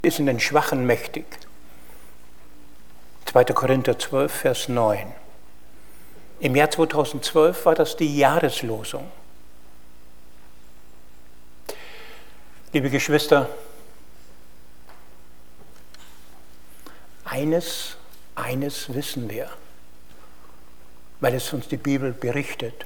Ist in den Schwachen mächtig. 2. Korinther 12, Vers 9. Im Jahr 2012 war das die Jahreslosung. Liebe Geschwister, eines wissen wir, weil es uns die Bibel berichtet.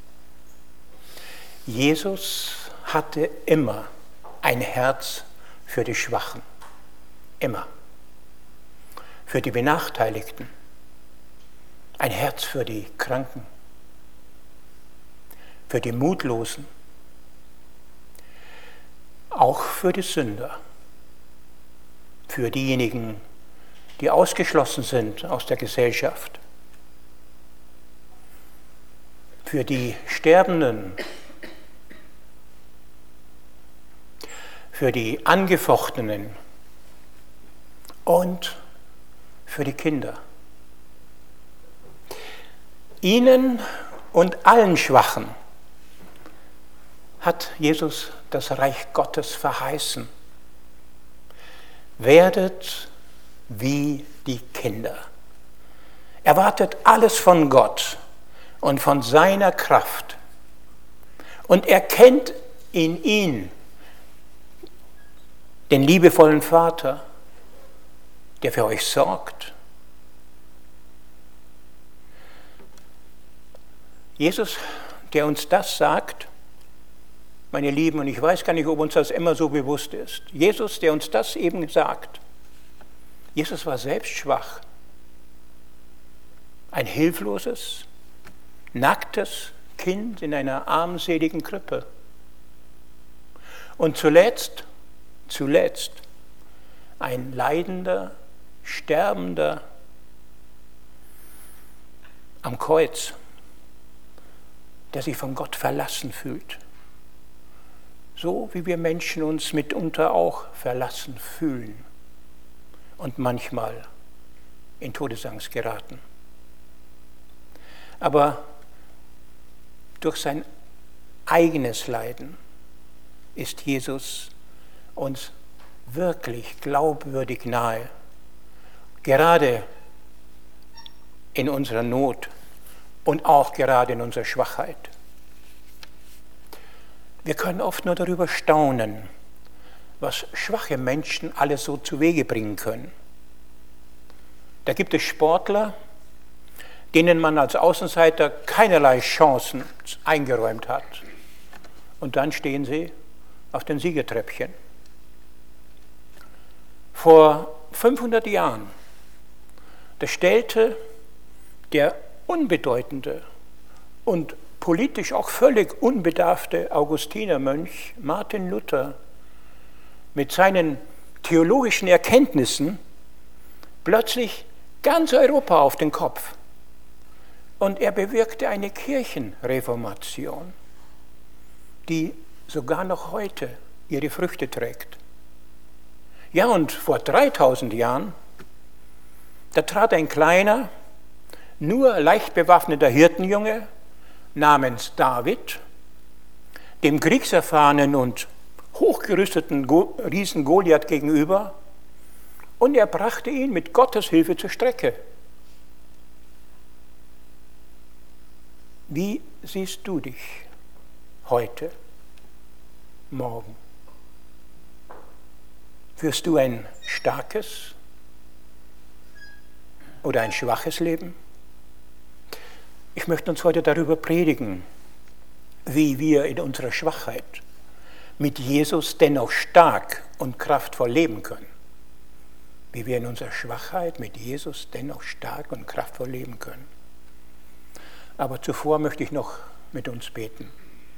Jesus hatte immer ein Herz für die Schwachen. Immer. Für die Benachteiligten. Ein Herz für die Kranken. Für die Mutlosen. Auch für die Sünder. Für diejenigen, die ausgeschlossen sind aus der Gesellschaft. Für die Sterbenden. Für die Angefochtenen. Und für die Kinder. Ihnen und allen Schwachen hat Jesus das Reich Gottes verheißen. Werdet wie die Kinder. Erwartet alles von Gott und von seiner Kraft und erkennt in ihn den liebevollen Vater, der für euch sorgt. Jesus, der uns das sagt, meine Lieben, und ich weiß gar nicht, ob uns das immer so bewusst ist. Jesus, der uns das eben sagt. Jesus war selbst schwach. Ein hilfloses, nacktes Kind in einer armseligen Krippe. Und zuletzt ein leidender, sterbender am Kreuz, der sich von Gott verlassen fühlt. So wie wir Menschen uns mitunter auch verlassen fühlen und manchmal in Todesangst geraten. Aber durch sein eigenes Leiden ist Jesus uns wirklich glaubwürdig nahe, gerade in unserer Not und auch gerade in unserer Schwachheit. Wir können oft nur darüber staunen, was schwache Menschen alles so zu Wege bringen können. Da gibt es Sportler, denen man als Außenseiter keinerlei Chancen eingeräumt hat. Und dann stehen sie auf den Siegertreppchen. Vor 500 Jahren, da stellte der unbedeutende und politisch auch völlig unbedarfte Augustinermönch Martin Luther mit seinen theologischen Erkenntnissen plötzlich ganz Europa auf den Kopf. Und er bewirkte eine Kirchenreformation, die sogar noch heute ihre Früchte trägt. Ja, und vor 3000 Jahren, da trat ein kleiner, nur leicht bewaffneter Hirtenjunge namens David dem kriegserfahrenen und hochgerüsteten Riesen Goliath gegenüber und er brachte ihn mit Gottes Hilfe zur Strecke. Wie siehst du dich heute, morgen? Führst du ein starkes oder ein schwaches Leben? Ich möchte uns heute darüber predigen, wie wir in unserer Schwachheit mit Jesus dennoch stark und kraftvoll leben können. Wie wir in unserer Schwachheit mit Jesus dennoch stark und kraftvoll leben können. Aber zuvor möchte ich noch mit uns beten.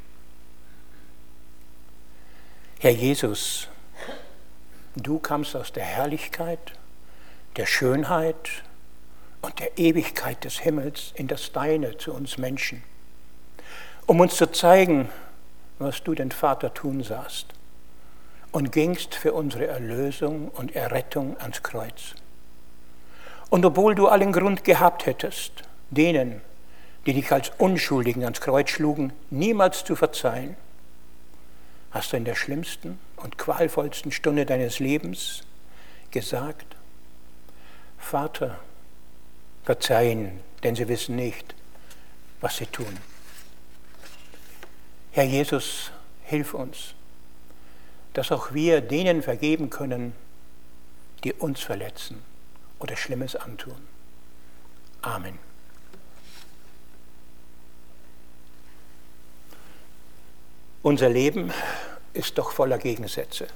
Herr Jesus, du kamst aus der Herrlichkeit, der Schönheit und der Ewigkeit des Himmels in das Deine zu uns Menschen, um uns zu zeigen, was du den Vater tun sahst und gingst für unsere Erlösung und Errettung ans Kreuz. Und obwohl du allen Grund gehabt hättest, denen, die dich als Unschuldigen ans Kreuz schlugen, niemals zu verzeihen, hast du in der schlimmsten und qualvollsten Stunde deines Lebens gesagt, Vater, verzeih ihnen, denn sie wissen nicht, was sie tun. Herr Jesus, hilf uns, dass auch wir denen vergeben können, die uns verletzen oder Schlimmes antun. Amen. Unser Leben ist doch voller Gegensätze.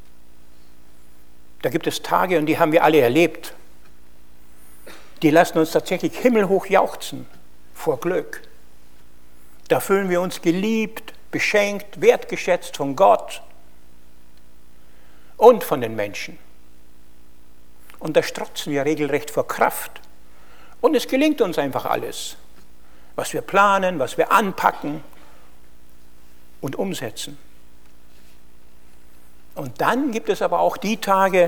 Da gibt es Tage, und die haben wir alle erlebt, die lassen uns tatsächlich himmelhoch jauchzen vor Glück. Da fühlen wir uns geliebt, beschenkt, wertgeschätzt von Gott und von den Menschen. Und da strotzen wir regelrecht vor Kraft. Und es gelingt uns einfach alles, was wir planen, was wir anpacken und umsetzen. Und dann gibt es aber auch die Tage,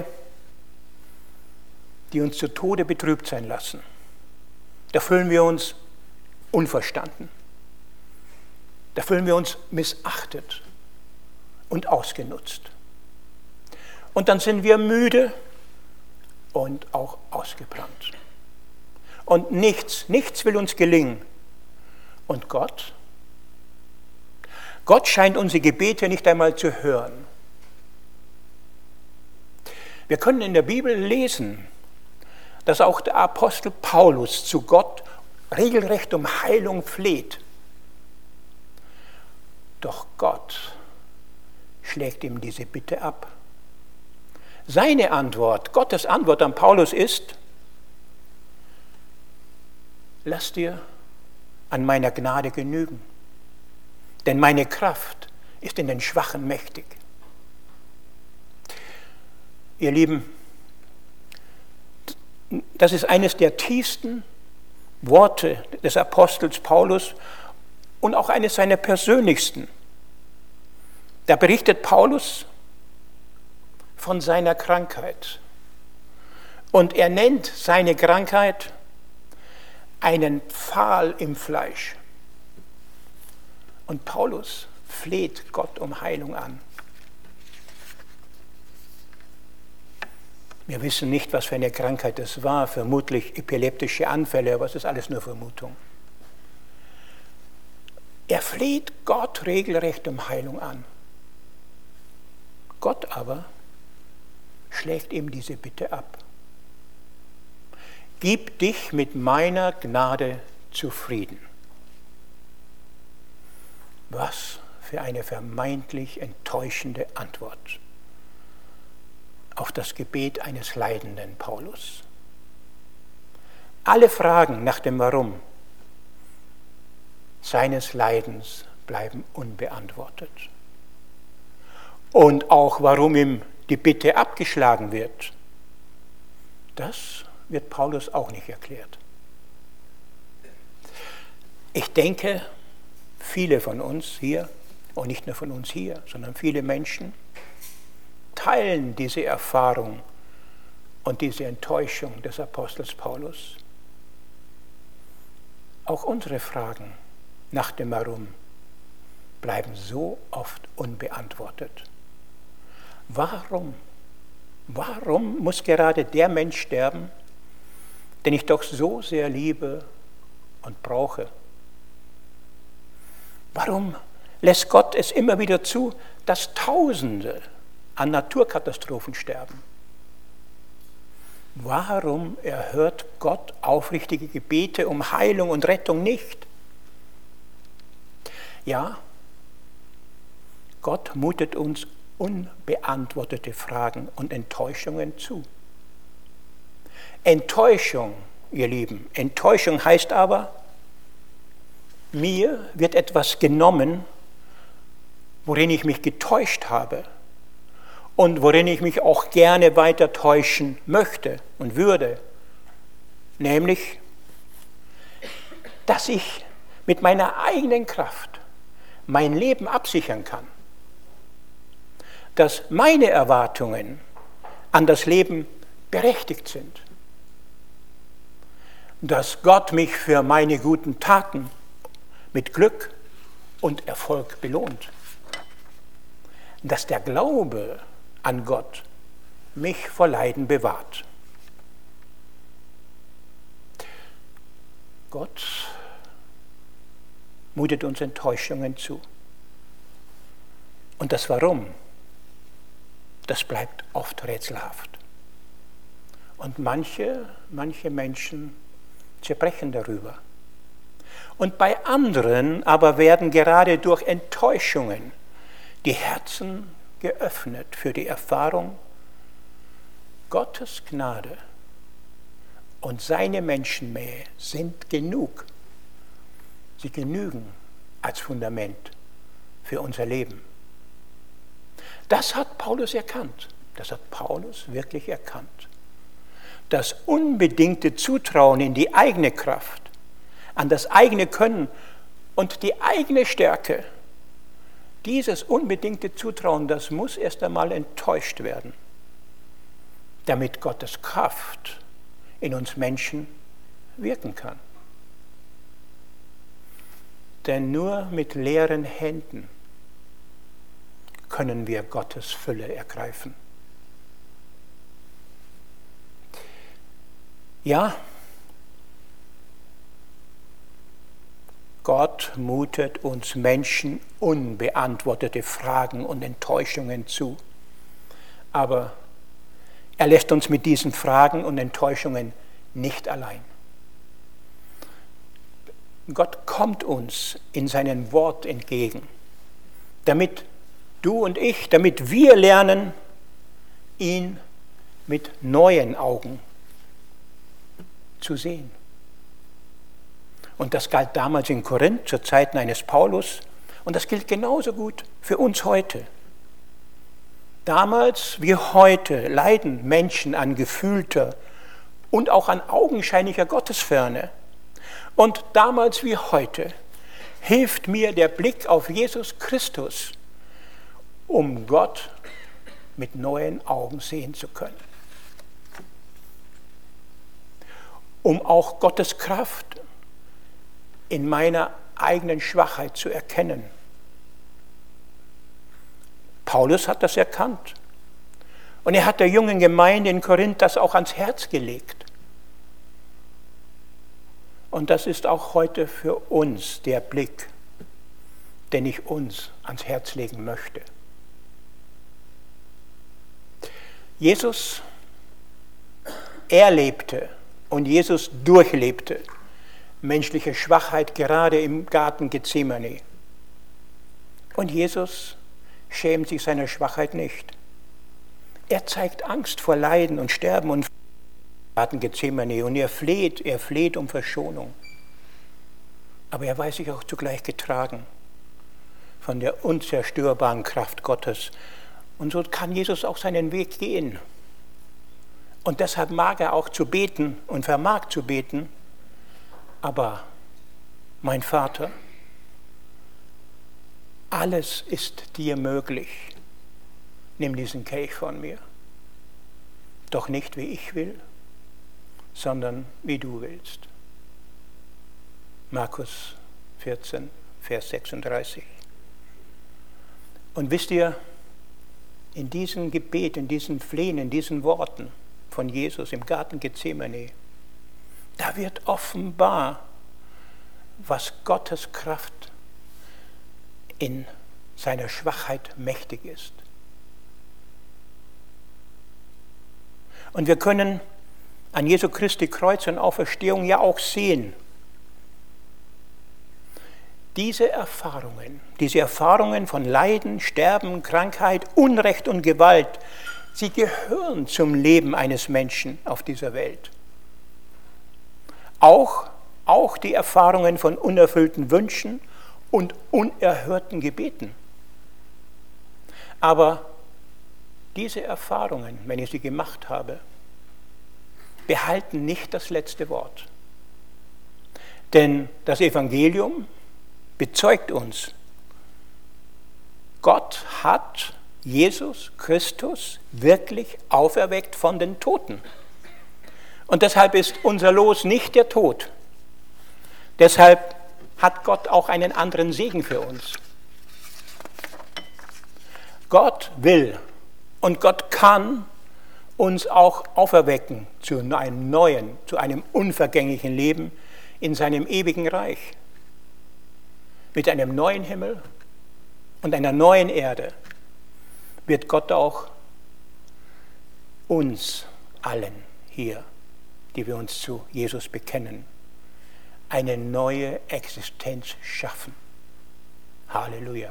die uns zu Tode betrübt sein lassen. Da fühlen wir uns unverstanden. Da fühlen wir uns missachtet und ausgenutzt. Und dann sind wir müde und auch ausgebrannt. Und nichts will uns gelingen. Und Gott scheint unsere Gebete nicht einmal zu hören. Wir können in der Bibel lesen, dass auch der Apostel Paulus zu Gott regelrecht um Heilung fleht. Doch Gott schlägt ihm diese Bitte ab. Seine Antwort, Gottes Antwort an Paulus ist: Lass dir an meiner Gnade genügen, denn meine Kraft ist in den Schwachen mächtig. Ihr Lieben, das ist eines der tiefsten Worte des Apostels Paulus und auch eines seiner persönlichsten. Da berichtet Paulus von seiner Krankheit. Und er nennt seine Krankheit einen Pfahl im Fleisch. Und Paulus fleht Gott um Heilung an. Wir wissen nicht, was für eine Krankheit es war, vermutlich epileptische Anfälle, aber es ist alles nur Vermutung. Er fleht Gott regelrecht um Heilung an. Gott aber schlägt ihm diese Bitte ab. Gib dich mit meiner Gnade zufrieden. Was für eine vermeintlich enttäuschende Antwort auf das Gebet eines leidenden Paulus. Alle Fragen nach dem Warum seines Leidens bleiben unbeantwortet. Und auch warum ihm die Bitte abgeschlagen wird, das wird Paulus auch nicht erklärt. Ich denke, viele von uns hier, und nicht nur von uns hier, sondern viele Menschen, teilen diese Erfahrung und diese Enttäuschung des Apostels Paulus. Auch unsere Fragen nach dem Warum bleiben so oft unbeantwortet. Warum muss gerade der Mensch sterben, den ich doch so sehr liebe und brauche? Warum lässt Gott es immer wieder zu, dass Tausende an Naturkatastrophen sterben? Warum erhört Gott aufrichtige Gebete um Heilung und Rettung nicht? Ja, Gott mutet uns unbeantwortete Fragen und Enttäuschungen zu. Enttäuschung, ihr Lieben, Enttäuschung heißt aber, mir wird etwas genommen, worin ich mich getäuscht habe und worin ich mich auch gerne weiter täuschen möchte und würde, nämlich, dass ich mit meiner eigenen Kraft mein Leben absichern kann, dass meine Erwartungen an das Leben berechtigt sind, dass Gott mich für meine guten Taten mit Glück und Erfolg belohnt, dass der Glaube an Gott mich vor Leiden bewahrt. Gott mutet uns Enttäuschungen zu. Und das Warum, das bleibt oft rätselhaft. Und manche Menschen zerbrechen darüber. Und bei anderen aber werden gerade durch Enttäuschungen die Herzen geöffnet für die Erfahrung, Gottes Gnade und seine Menschenmähe sind genug. Sie genügen als Fundament für unser Leben. Das hat Paulus erkannt. Das hat Paulus wirklich erkannt. Das unbedingte Zutrauen in die eigene Kraft, an das eigene Können und die eigene Stärke, dieses unbedingte Zutrauen, das muss erst einmal enttäuscht werden, damit Gottes Kraft in uns Menschen wirken kann. Denn nur mit leeren Händen können wir Gottes Fülle ergreifen. Ja, Gott mutet uns Menschen unbeantwortete Fragen und Enttäuschungen zu. Aber er lässt uns mit diesen Fragen und Enttäuschungen nicht allein. Gott kommt uns in seinem Wort entgegen, damit du und ich, damit wir lernen, ihn mit neuen Augen zu sehen. Und das galt damals in Korinth zu Zeiten eines Paulus und das gilt genauso gut für uns heute. Damals wie heute leiden Menschen an gefühlter und auch an augenscheinlicher Gottesferne. Und damals wie heute hilft mir der Blick auf Jesus Christus, um Gott mit neuen Augen sehen zu können. Um auch Gottes Kraft in meiner eigenen Schwachheit zu erkennen. Paulus hat das erkannt. Und er hat der jungen Gemeinde in Korinth das auch ans Herz gelegt. Und das ist auch heute für uns der Blick, den ich uns ans Herz legen möchte. Jesus, er lebte und Jesus durchlebte menschliche Schwachheit gerade im Garten Gethsemane. Und Jesus schämt sich seiner Schwachheit nicht. Er zeigt Angst vor Leiden und Sterben und Garten Gethsemane und er fleht um Verschonung. Aber er weiß sich auch zugleich getragen von der unzerstörbaren Kraft Gottes. Und so kann Jesus auch seinen Weg gehen. Und deshalb mag er auch zu beten und vermag zu beten. Aber mein Vater, alles ist dir möglich. Nimm diesen Kelch von mir. Doch nicht wie ich will, sondern wie du willst. Markus 14, Vers 36. Und wisst ihr, in diesem Gebet, in diesen Flehen, in diesen Worten von Jesus im Garten Gethsemane, da wird offenbar, was Gottes Kraft in seiner Schwachheit mächtig ist. Und wir können an Jesu Christi Kreuz und Auferstehung ja auch sehen, diese Erfahrungen von Leiden, Sterben, Krankheit, Unrecht und Gewalt, sie gehören zum Leben eines Menschen auf dieser Welt. Auch die Erfahrungen von unerfüllten Wünschen und unerhörten Gebeten. Aber diese Erfahrungen, wenn ich sie gemacht habe, behalten nicht das letzte Wort. Denn das Evangelium bezeugt uns, Gott hat Jesus Christus wirklich auferweckt von den Toten. Und deshalb ist unser Los nicht der Tod. Deshalb hat Gott auch einen anderen Segen für uns. Gott will und Gott kann uns auch auferwecken zu einem neuen, zu einem unvergänglichen Leben in seinem ewigen Reich. Mit einem neuen Himmel und einer neuen Erde wird Gott auch uns allen hier, die wir uns zu Jesus bekennen, eine neue Existenz schaffen. Halleluja.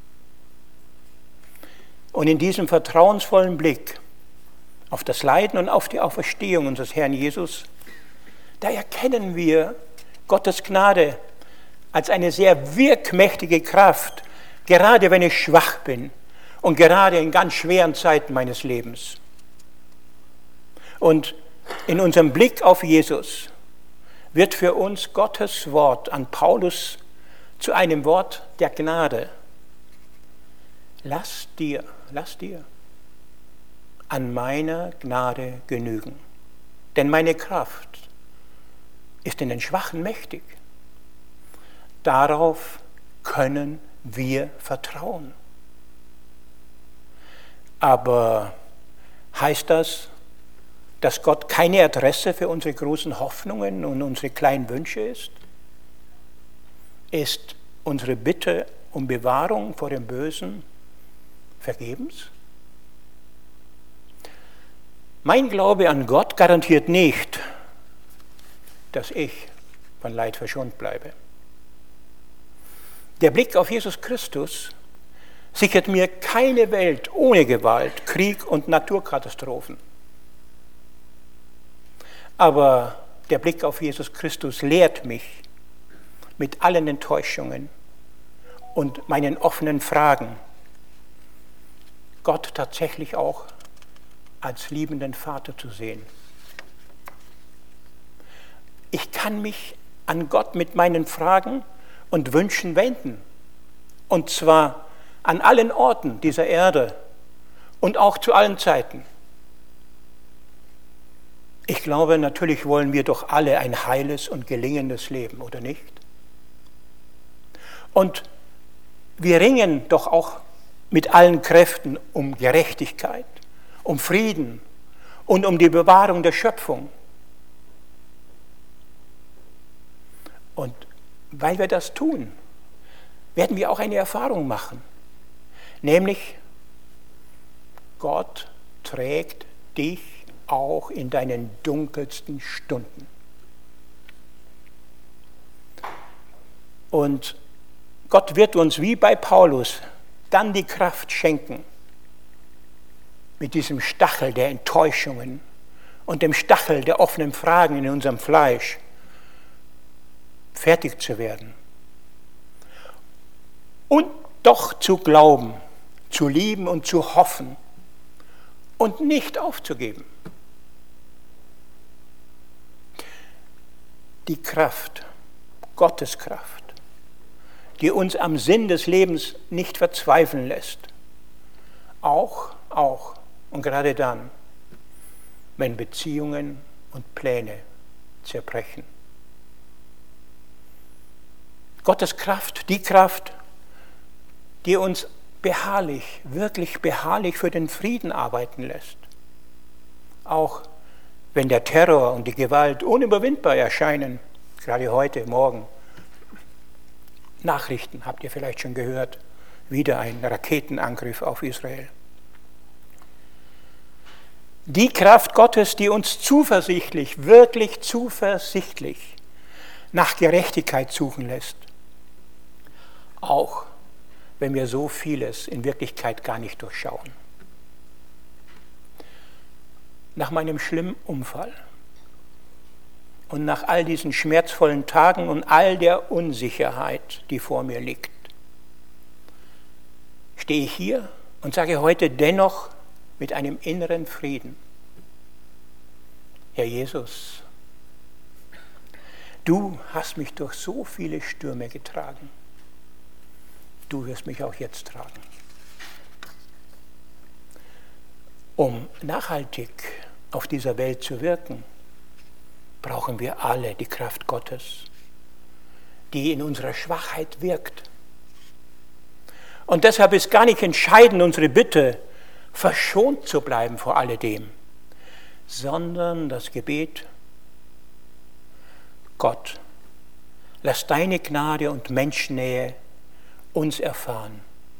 Und in diesem vertrauensvollen Blick auf das Leiden und auf die Auferstehung unseres Herrn Jesus, da erkennen wir Gottes Gnade als eine sehr wirkmächtige Kraft, gerade wenn ich schwach bin und gerade in ganz schweren Zeiten meines Lebens. Und in unserem Blick auf Jesus wird für uns Gottes Wort an Paulus zu einem Wort der Gnade. Lass dir an meiner Gnade genügen, denn meine Kraft ist in den Schwachen mächtig. Darauf können wir vertrauen. Aber heißt das, dass Gott keine Adresse für unsere großen Hoffnungen und unsere kleinen Wünsche ist? Ist unsere Bitte um Bewahrung vor dem Bösen vergebens? Mein Glaube an Gott garantiert nicht, dass ich von Leid verschont bleibe. Der Blick auf Jesus Christus sichert mir keine Welt ohne Gewalt, Krieg und Naturkatastrophen. Aber der Blick auf Jesus Christus lehrt mich mit allen Enttäuschungen und meinen offenen Fragen, Gott tatsächlich auch als liebenden Vater zu sehen. Ich kann mich an Gott mit meinen Fragen und Wünschen wenden, und zwar an allen Orten dieser Erde und auch zu allen Zeiten. Ich glaube, natürlich wollen wir doch alle ein heiles und gelingendes Leben, oder nicht? Und wir ringen doch auch mit allen Kräften um Gerechtigkeit, um Frieden und um die Bewahrung der Schöpfung. Und weil wir das tun, werden wir auch eine Erfahrung machen, nämlich Gott trägt dich auch in deinen dunkelsten Stunden. Und Gott wird uns wie bei Paulus dann die Kraft schenken, mit diesem Stachel der Enttäuschungen und dem Stachel der offenen Fragen in unserem Fleisch fertig zu werden. Und doch zu glauben, zu lieben und zu hoffen und nicht aufzugeben. Die Kraft, Gottes Kraft, die uns am Sinn des Lebens nicht verzweifeln lässt. Auch und gerade dann, wenn Beziehungen und Pläne zerbrechen. Gottes Kraft, die uns beharrlich, wirklich beharrlich für den Frieden arbeiten lässt. Auch wenn der Terror und die Gewalt unüberwindbar erscheinen, gerade heute, morgen. Nachrichten habt ihr vielleicht schon gehört, wieder ein Raketenangriff auf Israel. Die Kraft Gottes, die uns zuversichtlich, wirklich zuversichtlich nach Gerechtigkeit suchen lässt. Auch wenn wir so vieles in Wirklichkeit gar nicht durchschauen. Nach meinem schlimmen Unfall und nach all diesen schmerzvollen Tagen und all der Unsicherheit, die vor mir liegt, stehe ich hier und sage heute dennoch mit einem inneren Frieden: Herr Jesus, du hast mich durch so viele Stürme getragen. Du wirst mich auch jetzt tragen. Um nachhaltig auf dieser Welt zu wirken, brauchen wir alle die Kraft Gottes, die in unserer Schwachheit wirkt. Und deshalb ist gar nicht entscheidend unsere Bitte, verschont zu bleiben vor alledem, sondern das Gebet: Gott, lass deine Gnade und Menschennähe uns erfahren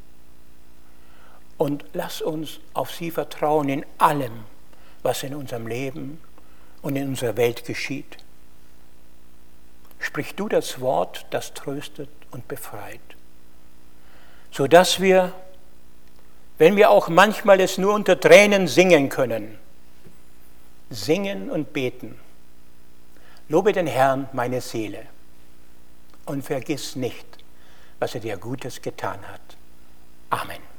und lass uns auf sie vertrauen in allem, was in unserem Leben und in unserer Welt geschieht. Sprich du das Wort, das tröstet und befreit, sodass wir, wenn wir auch manchmal es nur unter Tränen singen können, singen und beten: Lobe den Herrn, meine Seele, und vergiss nicht, was er dir Gutes getan hat. Amen.